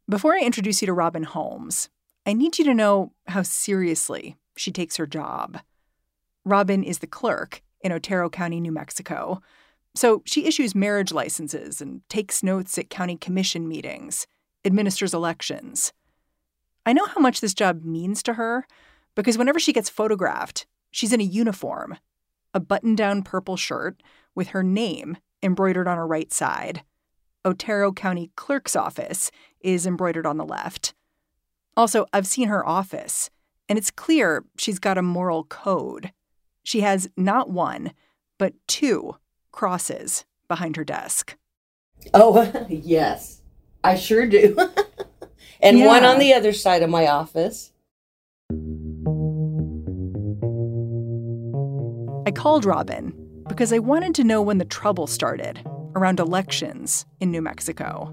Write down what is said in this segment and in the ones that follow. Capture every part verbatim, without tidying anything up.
Before I introduce you to Robin Holmes, I need you to know how seriously she takes her job. Robin is the clerk in Otero County, New Mexico. So she issues marriage licenses and takes notes at county commission meetings, administers elections. I know how much this job means to her because whenever she gets photographed, she's in a uniform, a button-down purple shirt with her name embroidered on her right side. Otero County Clerk's Office is embroidered on the left. Also, I've seen her office, and it's clear she's got a moral code. She has not one, but two crosses behind her desk. Oh, yes, I sure do. And yeah. One on the other side of my office. I called Robin because I wanted to know when the trouble started around elections in New Mexico.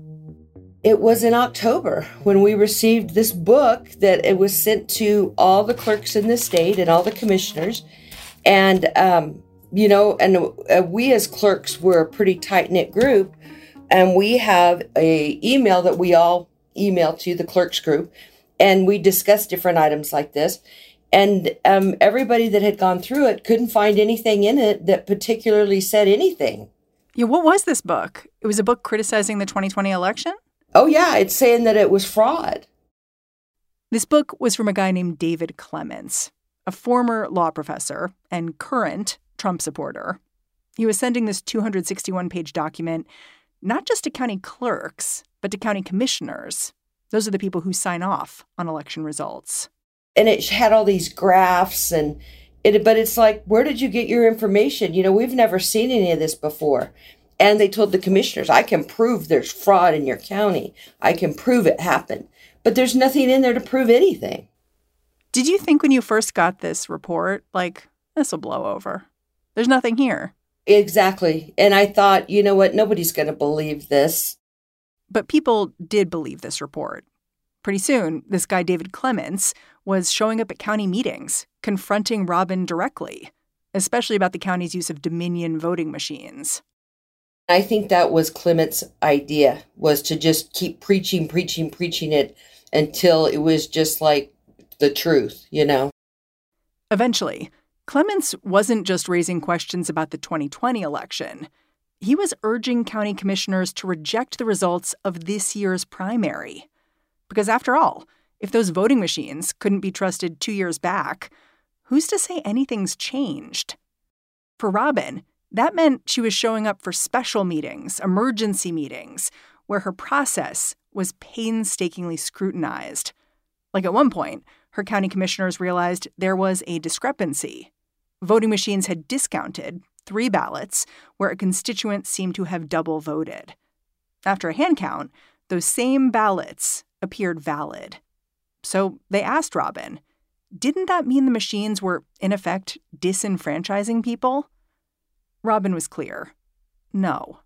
It was in October when we received this book that it was sent to all the clerks in the state and all the commissioners. And, um, you know, and uh, we as clerks were a pretty tight-knit group. And we have a email that we all email to the clerks group. And we discussed different items like this. And um, everybody that had gone through it couldn't find anything in it that particularly said anything. Yeah, what was this book? It was a book criticizing the twenty twenty election? Oh, yeah, it's saying that it was fraud. This book was from a guy named David Clements, a former law professor and current Trump supporter. He was sending this two hundred sixty-one page document not just to county clerks, but to county commissioners. Those are the people who sign off on election results. And it had all these graphs, and it, but it's like, where did you get your information? You know, we've never seen any of this before. And they told the commissioners, I can prove there's fraud in your county. I can prove it happened. But there's nothing in there to prove anything. Did you think when you first got this report, like, this will blow over? There's nothing here. Exactly. And I thought, you know what? Nobody's going to believe this. But people did believe this report. Pretty soon, this guy, David Clements, was showing up at county meetings, confronting Robin directly, especially about the county's use of Dominion voting machines. I think that was Clements' idea, was to just keep preaching, preaching, preaching it until it was just like the truth, you know? Eventually, Clements wasn't just raising questions about the twenty twenty election. He was urging county commissioners to reject the results of this year's primary. Because after all, if those voting machines couldn't be trusted two years back, who's to say anything's changed? For Robin, that meant she was showing up for special meetings, emergency meetings, where her process was painstakingly scrutinized. Like at one point, her county commissioners realized there was a discrepancy. Voting machines had discounted three ballots where a constituent seemed to have double voted. After a hand count, those same ballots appeared valid. So they asked Robin, didn't that mean the machines were, in effect, disenfranchising people? Robin was clear. No.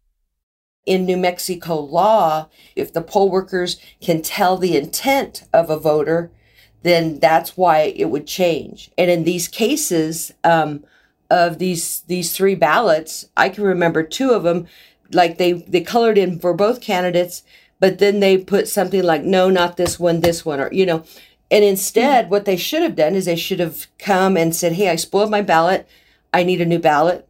In New Mexico law, if the poll workers can tell the intent of a voter, then that's why it would change. And in these cases um, of these these three ballots, I can remember two of them, like they, they colored in for both candidates, but then they put something like, no, not this one, this one, or, you know. And instead, mm-hmm. what they should have done is they should have come and said, hey, I spoiled my ballot. I need a new ballot.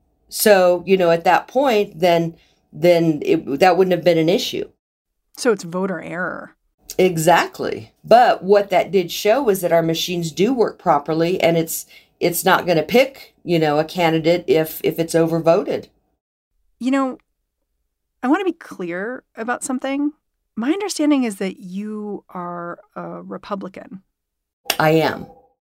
So, you know, at that point, then then it, that wouldn't have been an issue. So it's voter error. Exactly. But what that did show was that our machines do work properly, and it's it's not going to pick, you know, a candidate if if it's overvoted. You know, I want to be clear about something. My understanding is that you are a Republican. I am.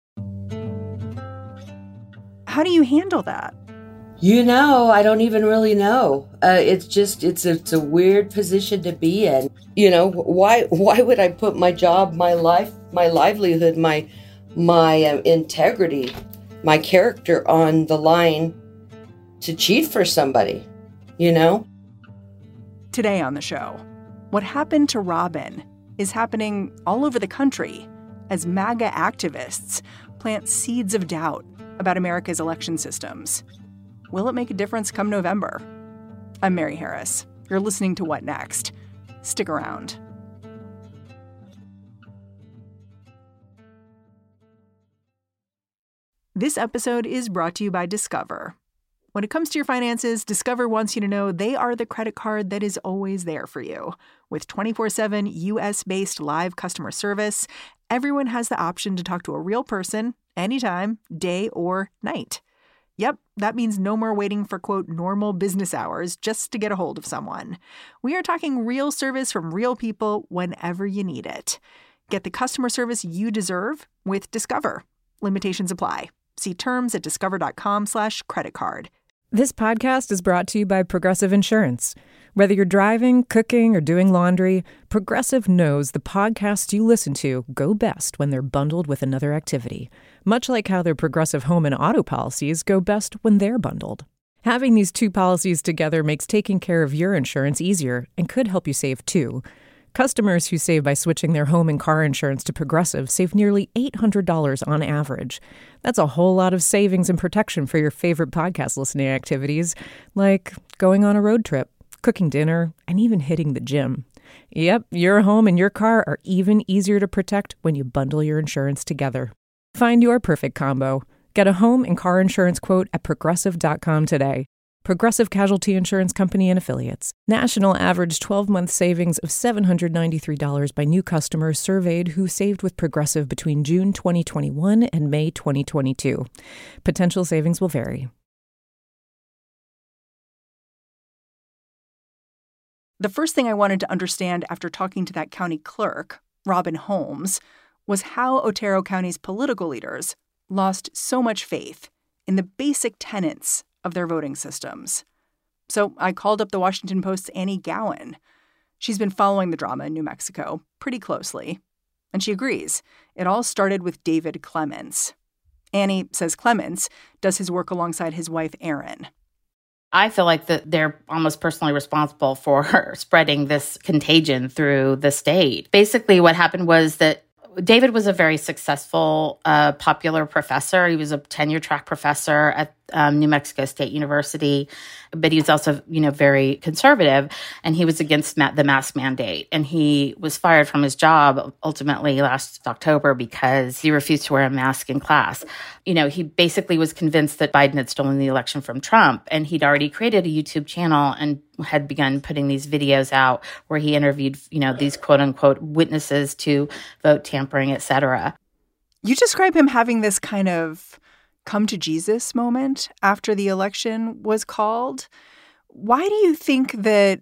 How do you handle that? You know, I don't even really know. Uh, it's just, it's a, it's a weird position to be in. You know, why why would I put my job, my life, my livelihood, my my uh, integrity, my character on the line to cheat for somebody, you know? Today on the show, what happened to Robin is happening all over the country as MAGA activists plant seeds of doubt about America's election systems. Will it make a difference come November? I'm Mary Harris. You're listening to What Next? Stick around. This episode is brought to you by Discover. When it comes to your finances, Discover wants you to know they are the credit card that is always there for you. With twenty-four seven U S-based live customer service, everyone has the option to talk to a real person anytime, day or night. Yep, that means no more waiting for, quote, normal business hours just to get a hold of someone. We are talking real service from real people whenever you need it. Get the customer service you deserve with Discover. Limitations apply. See terms at discover.com slash credit card. This podcast is brought to you by Progressive Insurance. Whether you're driving, cooking, or doing laundry, Progressive knows the podcasts you listen to go best when they're bundled with another activity, much like how their Progressive home and auto policies go best when they're bundled. Having these two policies together makes taking care of your insurance easier and could help you save too. Customers who save by switching their home and car insurance to Progressive save nearly eight hundred dollars on average. That's a whole lot of savings and protection for your favorite podcast listening activities, like going on a road trip, cooking dinner, and even hitting the gym. Yep, your home and your car are even easier to protect when you bundle your insurance together. Find your perfect combo. Get a home and car insurance quote at progressive dot com today. Progressive Casualty Insurance Company and Affiliates. National average twelve-month savings of seven hundred ninety-three dollars by new customers surveyed who saved with Progressive between June twenty twenty-one and May twenty twenty-two. Potential savings will vary. The first thing I wanted to understand after talking to that county clerk, Robin Holmes, was how Otero County's political leaders lost so much faith in the basic tenets of their voting systems. So I called up the Washington Post's Annie Gowan. She's been following the drama in New Mexico pretty closely, and she agrees. It all started with David Clements. Annie says Clements does his work alongside his wife, Erin. I feel like that they're almost personally responsible for spreading this contagion through the state. Basically, what happened was that David was a very successful, uh, popular professor. He was a tenure-track professor at um, New Mexico State University, but he was also, you know, very conservative, and he was against ma- the mask mandate. And he was fired from his job ultimately last October because he refused to wear a mask in class. You know, he basically was convinced that Biden had stolen the election from Trump, and he'd already created a YouTube channel and had begun putting these videos out where he interviewed, you know, these quote unquote witnesses to vote tampering, et cetera. You describe him having this kind of come to Jesus moment after the election was called. Why do you think that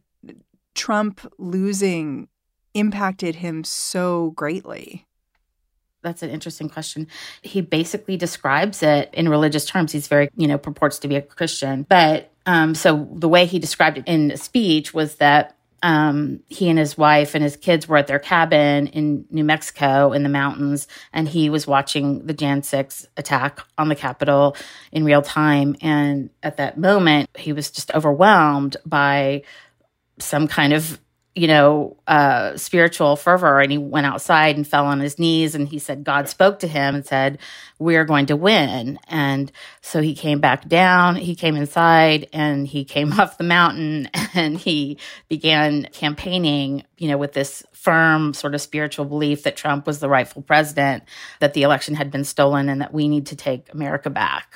Trump losing impacted him so greatly? That's an interesting question. He basically describes it in religious terms. He's very, you know, purports to be a Christian. But um, so the way he described it in speech was that um, he and his wife and his kids were at their cabin in New Mexico in the mountains, and he was watching the January sixth attack on the Capitol in real time. And at that moment, he was just overwhelmed by some kind of you know, uh, spiritual fervor. And he went outside and fell on his knees, and he said God spoke to him and said, we're going to win. And so he came back down, he came inside, and he came off the mountain, and he began campaigning, you know, with this firm sort of spiritual belief that Trump was the rightful president, that the election had been stolen, and that we need to take America back.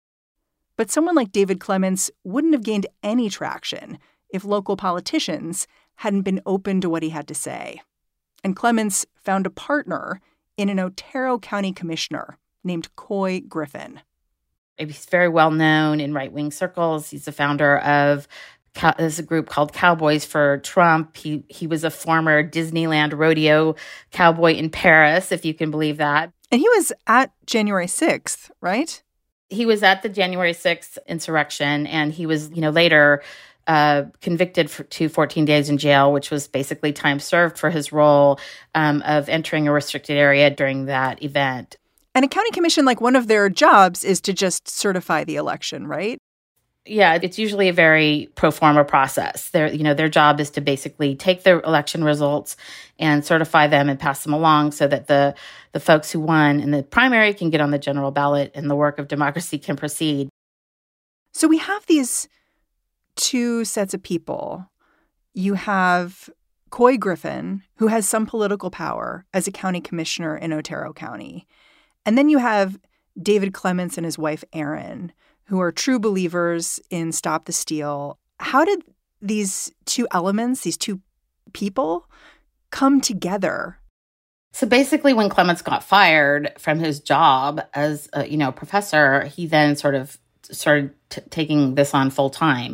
But someone like David Clements wouldn't have gained any traction if local politicians hadn't been open to what he had to say. And Clements found a partner in an Otero County commissioner named Couy Griffin. He's very well known in right-wing circles. He's the founder of there's a group called Cowboys for Trump. He he was a former Disneyland rodeo cowboy in Paris, if you can believe that. And he was at January sixth, right? He was at the January sixth insurrection, and he was, you know, later Uh, convicted for, to fourteen days in jail, which was basically time served for his role um, of entering a restricted area during that event. And a county commission, like one of their jobs is to just certify the election, right? Yeah, it's usually a very pro forma process. Their, you know, their job is to basically take the election results and certify them and pass them along so that the the folks who won in the primary can get on the general ballot and the work of democracy can proceed. So we have these two sets of people. You have Couy Griffin, who has some political power as a county commissioner in Otero County. And then you have David Clements and his wife, Erin, who are true believers in Stop the Steal. How did these two elements, these two people, come together? So basically, when Clements got fired from his job as a, you know, professor, he then sort of started t- taking this on full time.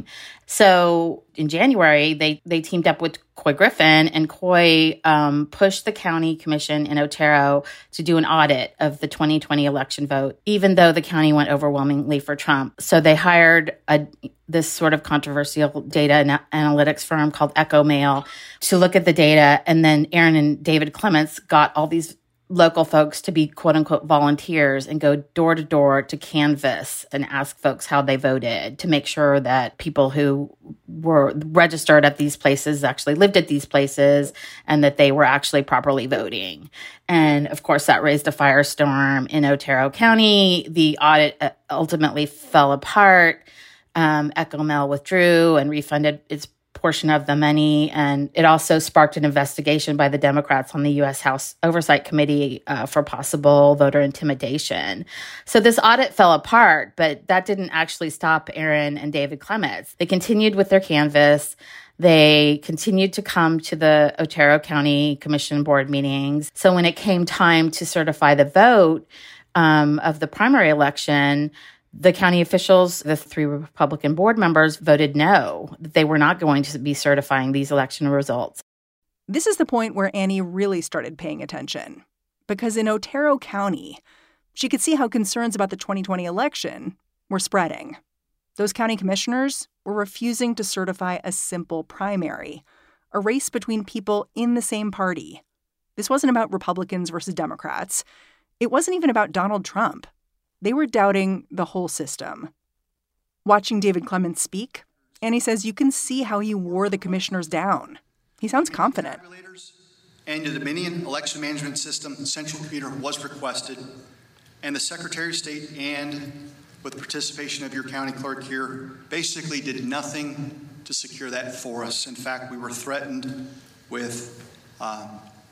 So in January, they, they teamed up with Couy Griffin, and Couy um, pushed the county commission in Otero to do an audit of the twenty twenty election vote, even though the county went overwhelmingly for Trump. So they hired a, this sort of controversial data and analytics firm called Echo Mail to look at the data. And then Erin and David Clements got all these local folks to be quote unquote volunteers and go door to door to canvass and ask folks how they voted to make sure that people who were registered at these places actually lived at these places and that they were actually properly voting. And of course, that raised a firestorm in Otero County. The audit ultimately fell apart. Um, Echo Mail withdrew and refunded its portion of the money. And it also sparked an investigation by the Democrats on the U S House Oversight Committee uh, for possible voter intimidation. So this audit fell apart, but that didn't actually stop Erin and David Clements. They continued with their canvass. They continued to come to the Otero County Commission board meetings. So when it came time to certify the vote um, of the primary election, the county officials, the three Republican board members, voted no, that they were not going to be certifying these election results. This is the point where Annie really started paying attention, because in Otero County, she could see how concerns about the twenty twenty election were spreading. Those county commissioners were refusing to certify a simple primary, a race between people in the same party. This wasn't about Republicans versus Democrats. It wasn't even about Donald Trump. They were doubting the whole system. Watching David Clements speak, Annie says you can see how he wore the commissioners down. He sounds confident. And the Dominion Election Management System Central Computer was requested, and the Secretary of State, and with the participation of your county clerk here, basically did nothing to secure that for us. In fact, we were threatened with um,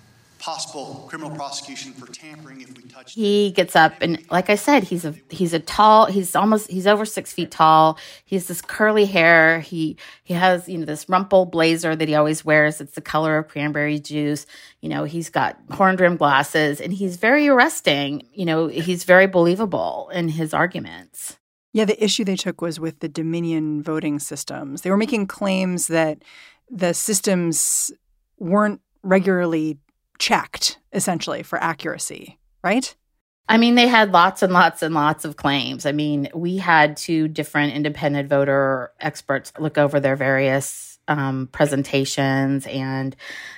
possible criminal prosecution for tampering if we touched. He gets up and, like I said, he's a he's a tall. He's almost he's over six feet tall. He has this curly hair. He he has you know this rumple blazer that he always wears. It's the color of cranberry juice. You know he's got horn rimmed glasses, and he's very arresting. You know he's very believable in his arguments. Yeah, the issue they took was with the Dominion voting systems. They were making claims that the systems weren't regularly checked, essentially, for accuracy, right? I mean, they had lots and lots and lots of claims. I mean, we had two different independent voter experts look over their various um, presentations and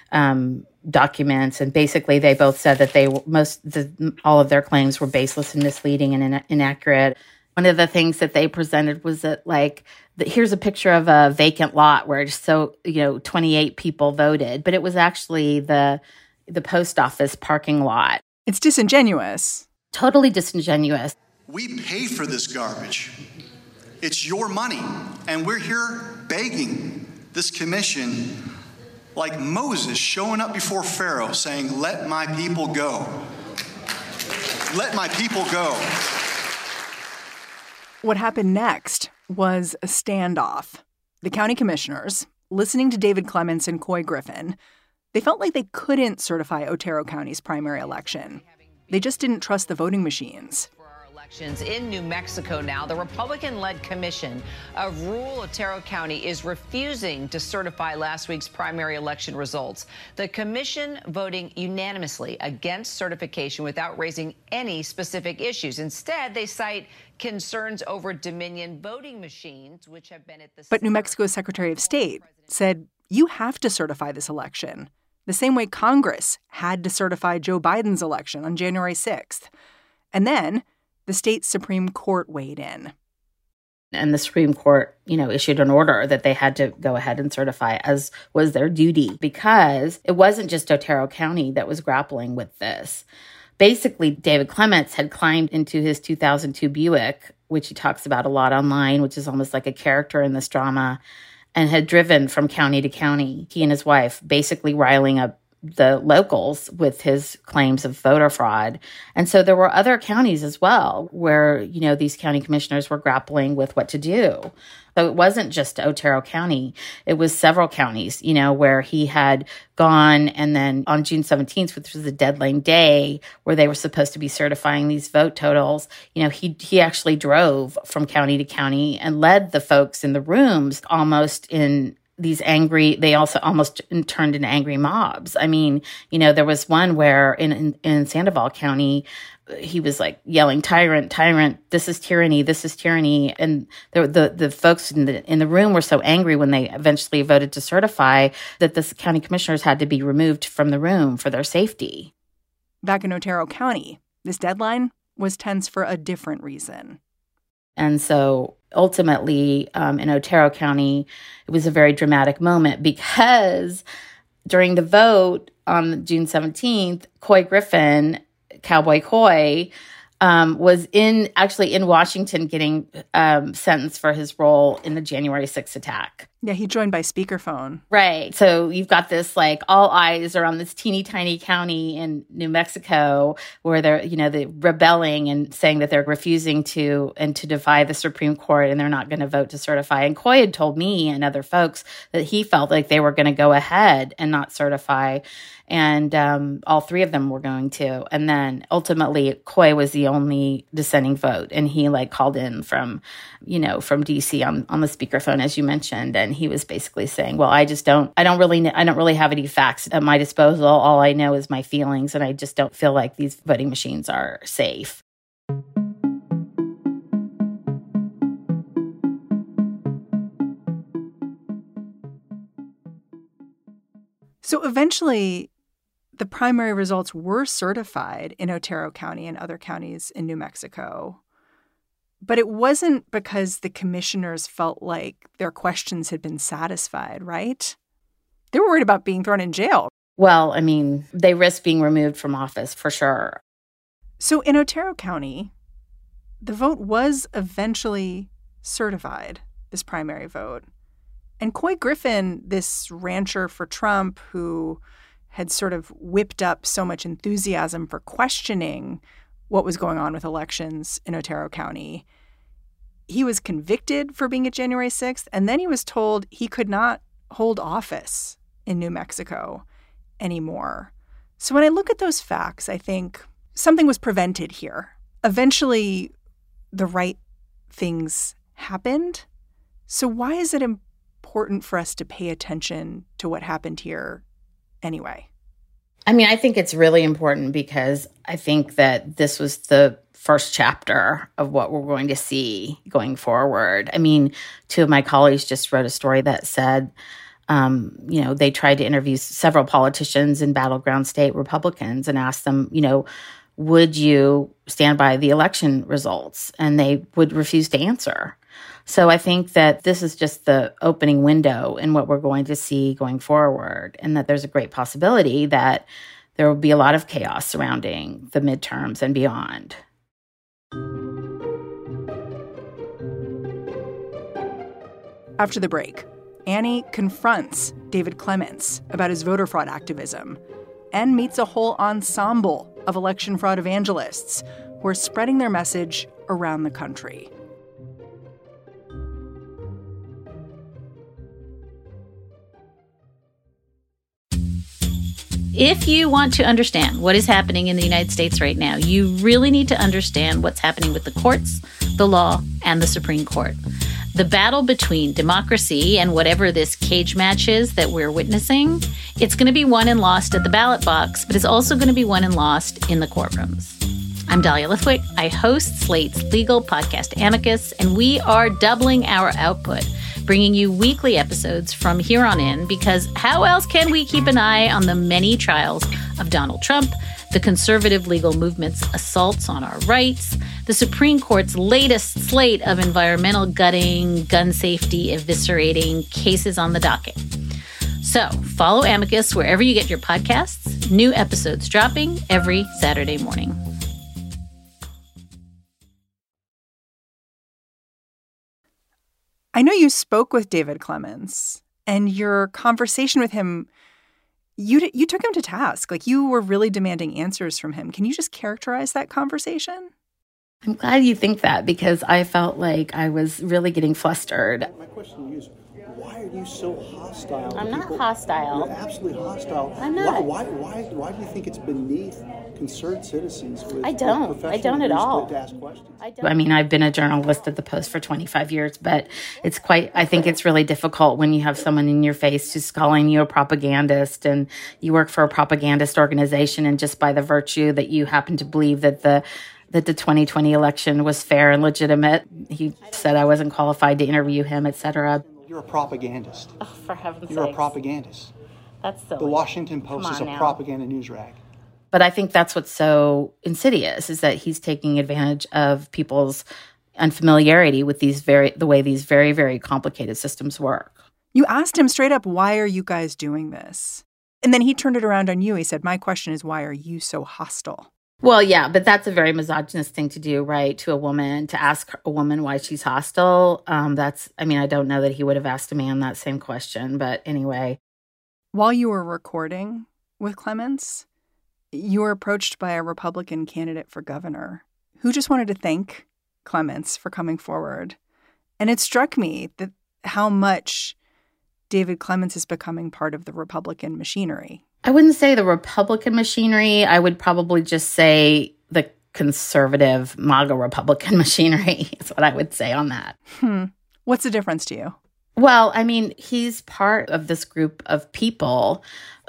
um, documents, and basically they both said that they most the, all of their claims were baseless and misleading and in, inaccurate. One of the things that they presented was that, like, the, here's a picture of a vacant lot where just so you know, twenty-eight people voted, but it was actually the the post office parking lot. It's disingenuous. Totally disingenuous. We pay for this garbage. It's your money. And we're here begging this commission, like Moses showing up before Pharaoh saying, let my people go. Let my people go. What happened next was a standoff. The county commissioners, listening to David Clements and Couy Griffin, they felt like they couldn't certify Otero County's primary election. They just didn't trust the voting machines. For our elections in New Mexico now, the Republican-led commission of rural Otero County is refusing to certify last week's primary election results. The commission voting unanimously against certification without raising any specific issues. Instead, they cite concerns over Dominion voting machines, which have been at the... But New Mexico's Secretary of State said, you have to certify this election, the same way Congress had to certify Joe Biden's election on January sixth. And then the state Supreme Court weighed in. And the Supreme Court, you know, issued an order that they had to go ahead and certify, as was their duty, because it wasn't just Otero County that was grappling with this. Basically, David Clements had climbed into his two thousand two Buick, which he talks about a lot online, which is almost like a character in this drama, and had driven from county to county, he and his wife, basically riling up the locals with his claims of voter fraud. And so there were other counties as well where, you know, these county commissioners were grappling with what to do. So it wasn't just Otero County. It was several counties, you know, where he had gone. And then on June seventeenth, which was the deadline day where they were supposed to be certifying these vote totals, you know, he he actually drove from county to county and led the folks in the rooms almost in these angry, they also almost turned into angry mobs. I mean, you know, there was one where in, in, in Sandoval County, he was like yelling, tyrant, tyrant, this is tyranny, this is tyranny. And the the, the folks in the in the room were so angry when they eventually voted to certify that the county commissioners had to be removed from the room for their safety. Back in Otero County, this deadline was tense for a different reason. And so ultimately, um, in Otero County, it was a very dramatic moment because during the vote on June seventeenth, Couy Griffin, Cowboy Couy, um, was in actually in Washington getting um, sentenced for his role in the January sixth attack. Yeah, he joined by speakerphone. Right. So you've got this, like, all eyes are on this teeny tiny county in New Mexico where they're, you know, they're rebelling and saying that they're refusing to and to defy the Supreme Court and they're not going to vote to certify. And Couy had told me and other folks that he felt like they were going to go ahead and not certify. And um, all three of them were going to. And then ultimately, Couy was the only dissenting vote. And he like called in from, you know, from D C on, on the speakerphone, as you mentioned. And he was basically saying, well, I just don't, I don't really, I don't really have any facts at my disposal. All I know is my feelings. And I just don't feel like these voting machines are safe. So eventually, the primary results were certified in Otero County and other counties in New Mexico. But it wasn't because the commissioners felt like their questions had been satisfied, right? They were worried about being thrown in jail. Well, I mean, they risked being removed from office for sure. So in Otero County, the vote was eventually certified, this primary vote. And Couy Griffin, this rancher for Trump who had sort of whipped up so much enthusiasm for questioning what was going on with elections in Otero County, he was convicted for being at January sixth, and then he was told he could not hold office in New Mexico anymore. So when I look at those facts, I think something was prevented here. Eventually, the right things happened. So why is it important for us to pay attention to what happened here anyway? I mean, I think it's really important because I think that this was the first chapter of what we're going to see going forward. I mean, two of my colleagues just wrote a story that said, um, you know, they tried to interview several politicians in battleground state Republicans and asked them, you know, would you stand by the election results? And they would refuse to answer. So I think that this is just the opening window in what we're going to see going forward, and that there's a great possibility that there will be a lot of chaos surrounding the midterms and beyond. After the break, Annie confronts David Clements about his voter fraud activism and meets a whole ensemble of election fraud evangelists who are spreading their message around the country. If you want to understand what is happening in the United States right now, you really need to understand what's happening with the courts, the law, and the Supreme Court. The battle between democracy and whatever this cage match is that we're witnessing, it's going to be won and lost at the ballot box, but it's also going to be won and lost in the courtrooms. I'm Dahlia Lithwick. I host Slate's legal podcast Amicus, and we are doubling our output, bringing you weekly episodes from here on in, because how else can we keep an eye on the many trials of Donald Trump, the conservative legal movement's assaults on our rights, the Supreme Court's latest slate of environmental gutting, gun safety eviscerating cases on the docket. So follow Amicus wherever you get your podcasts. New episodes dropping every Saturday morning. I know you spoke with David Clements, and your conversation with him You you took him to task. Like, you were really demanding answers from him. Can you just characterize that conversation? I'm glad you think that, because I felt like I was really getting flustered. My question to you is, why are you so hostile? I'm to not people? hostile. You're absolutely hostile. I'm not. Why, why, why, why do you think it's beneath concerned citizens with I don't. with I don't at professional all. To, to ask questions? I don't. I mean, I've been a journalist at the Post for twenty-five years, but it's quite, I think it's really difficult when you have someone in your face who's calling you a propagandist, and you work for a propagandist organization, and just by the virtue that you happen to believe that the that the twenty twenty election was fair and legitimate, he said I wasn't qualified to interview him, et cetera. You're a propagandist. Oh, for heaven's sake. You're sakes. a propagandist. That's silly. The Washington Post is a now. propaganda news rag. But I think that's what's so insidious, is that he's taking advantage of people's unfamiliarity with these very the way these very, very complicated systems work. You asked him straight up, why are you guys doing this? And then he turned it around on you. He said, my question is, why are you so hostile? Well, yeah, but that's a very misogynist thing to do, right? To a woman, to ask a woman why she's hostile. Um, that's, I mean, I don't know that he would have asked a man that same question, but anyway. While you were recording with Clements, you were approached by a Republican candidate for governor who just wanted to thank Clements for coming forward. And it struck me that how much David Clements is becoming part of the Republican machinery. I wouldn't say the Republican machinery. I would probably just say the conservative MAGA Republican machinery is what I would say on that. Hmm. What's the difference to you? Well, I mean, he's part of this group of people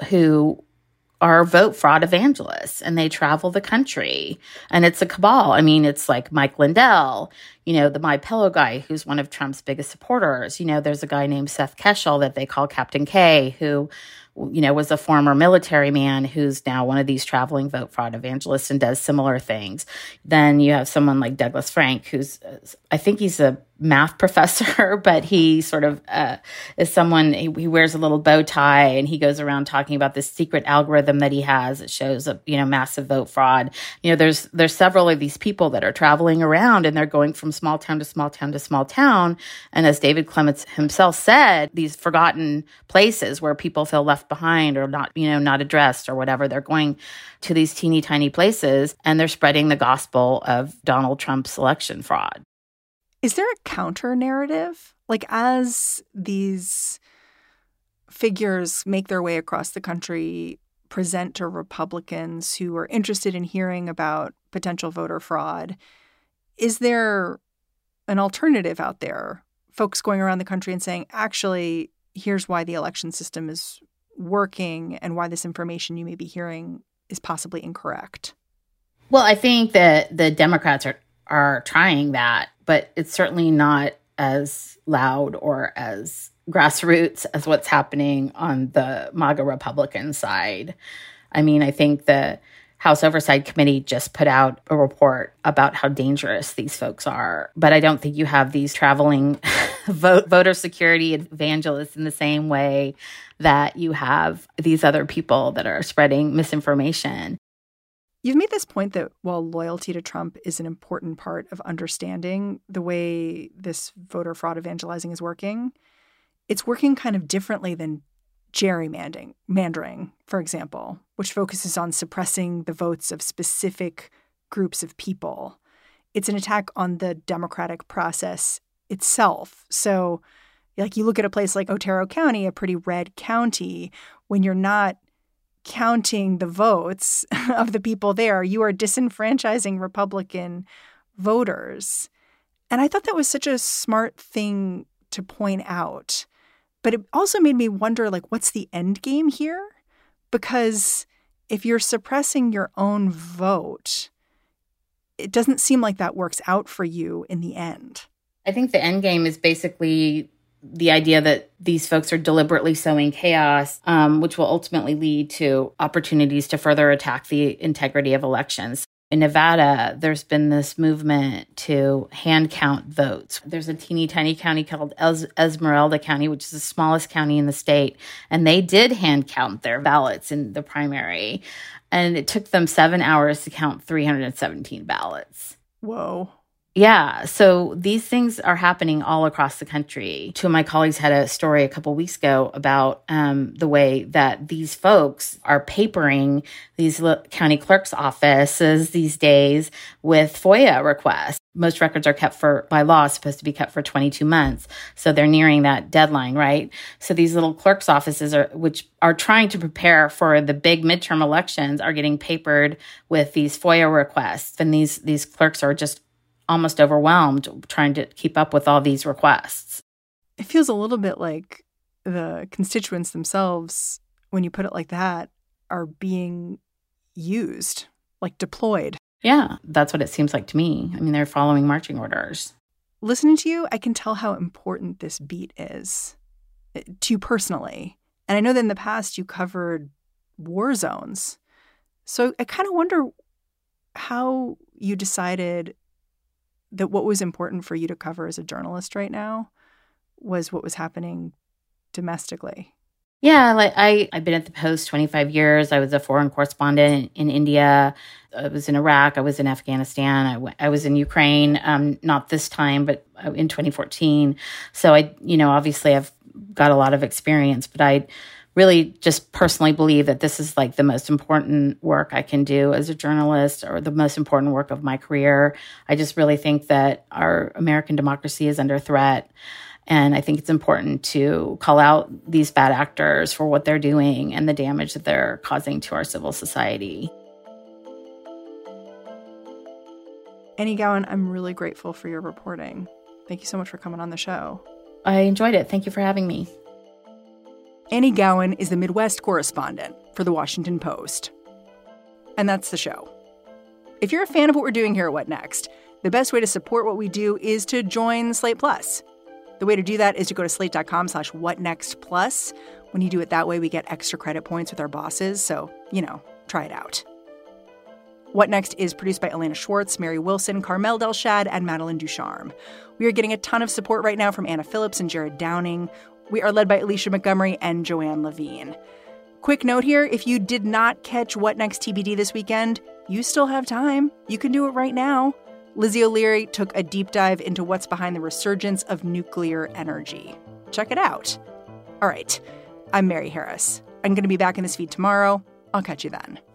who are vote fraud evangelists, and they travel the country, and it's a cabal. I mean, it's like Mike Lindell, you know, the My Pillow guy, who's one of Trump's biggest supporters. You know, there's a guy named Seth Keshel that they call Captain K, who, you know, was a former military man who's now one of these traveling vote fraud evangelists and does similar things. Then you have someone like Douglas Frank, who's, I think he's a math professor, but he sort of uh, is someone, he, he wears a little bow tie, and he goes around talking about this secret algorithm that he has that shows a, you know, massive vote fraud. You know, there's there's several of these people that are traveling around, and they're going from small town to small town to small town. And as David Clements himself said, these forgotten places where people feel left behind or not, you know, not addressed or whatever, they're going to these teeny tiny places, and they're spreading the gospel of Donald Trump's election fraud. Is there a counter narrative? Like, as these figures make their way across the country, present to Republicans who are interested in hearing about potential voter fraud, is there an alternative out there? Folks going around the country and saying, actually, here's why the election system is working and why this information you may be hearing is possibly incorrect? Well, I think that the Democrats are, are trying that, but it's certainly not as loud or as grassroots as what's happening on the MAGA Republican side. I mean, I think the House Oversight Committee just put out a report about how dangerous these folks are, but I don't think you have these traveling vote, voter security evangelists in the same way that you have these other people that are spreading misinformation. You've made this point that while loyalty to Trump is an important part of understanding the way this voter fraud evangelizing is working, it's working kind of differently than gerrymandering, mandering, for example, which focuses on suppressing the votes of specific groups of people. It's an attack on the democratic process itself. So, like, you look at a place like Otero County, a pretty red county, when you're not counting the votes of the people there, you are disenfranchising Republican voters. And I thought that was such a smart thing to point out. But it also made me wonder, like, what's the end game here? Because if you're suppressing your own vote, it doesn't seem like that works out for you in the end. I think the end game is basically the idea that these folks are deliberately sowing chaos, um, which will ultimately lead to opportunities to further attack the integrity of elections. In Nevada, there's been this movement to hand count votes. There's a teeny tiny county called Es- Esmeralda County, which is the smallest county in the state, and they did hand count their ballots in the primary, and it took them seven hours to count three hundred seventeen ballots. Whoa. Yeah. So these things are happening all across the country. Two of my colleagues had a story a couple weeks ago about um, the way that these folks are papering these county clerk's offices these days with FOIA requests. Most records are kept for, by law, supposed to be kept for twenty-two months. So they're nearing that deadline, right? So these little clerk's offices are, which are trying to prepare for the big midterm elections, are getting papered with these FOIA requests. And these, these clerks are just almost overwhelmed trying to keep up with all these requests. It feels a little bit like the constituents themselves, when you put it like that, are being used, like deployed. Yeah, that's what it seems like to me. I mean, they're following marching orders. Listening to you, I can tell how important this beat is to you personally. And I know that in the past you covered war zones. So I kind of wonder how you decided that what was important for you to cover as a journalist right now was what was happening domestically. Yeah, like I, I've been at the Post twenty-five years. I was a foreign correspondent in India. I was in Iraq. I was in Afghanistan. I, w- I was in Ukraine, um, not this time, but in twenty fourteen. So I, you know, obviously I've got a lot of experience, but I really just personally believe that this is like the most important work I can do as a journalist, or the most important work of my career. I just really think that our American democracy is under threat. And I think it's important to call out these bad actors for what they're doing and the damage that they're causing to our civil society. Annie Gowan, I'm really grateful for your reporting. Thank you so much for coming on the show. I enjoyed it. Thank you for having me. Annie Gowan is the Midwest correspondent for The Washington Post. And that's the show. If you're a fan of what we're doing here at What Next, the best way to support what we do is to join Slate Plus. The way to do that is to go to slate.com slash whatnextplus. When you do it that way, we get extra credit points with our bosses. So, you know, try it out. What Next is produced by Elena Schwartz, Mary Wilson, Carmel Delshad, and Madeline Ducharme. We are getting a ton of support right now from Anna Phillips and Jared Downing. We are led by Alicia Montgomery and Joanne Levine. Quick note here, if you did not catch What Next T B D this weekend, you still have time. You can do it right now. Lizzie O'Leary took a deep dive into what's behind the resurgence of nuclear energy. Check it out. All right, I'm Mary Harris. I'm going to be back in this feed tomorrow. I'll catch you then.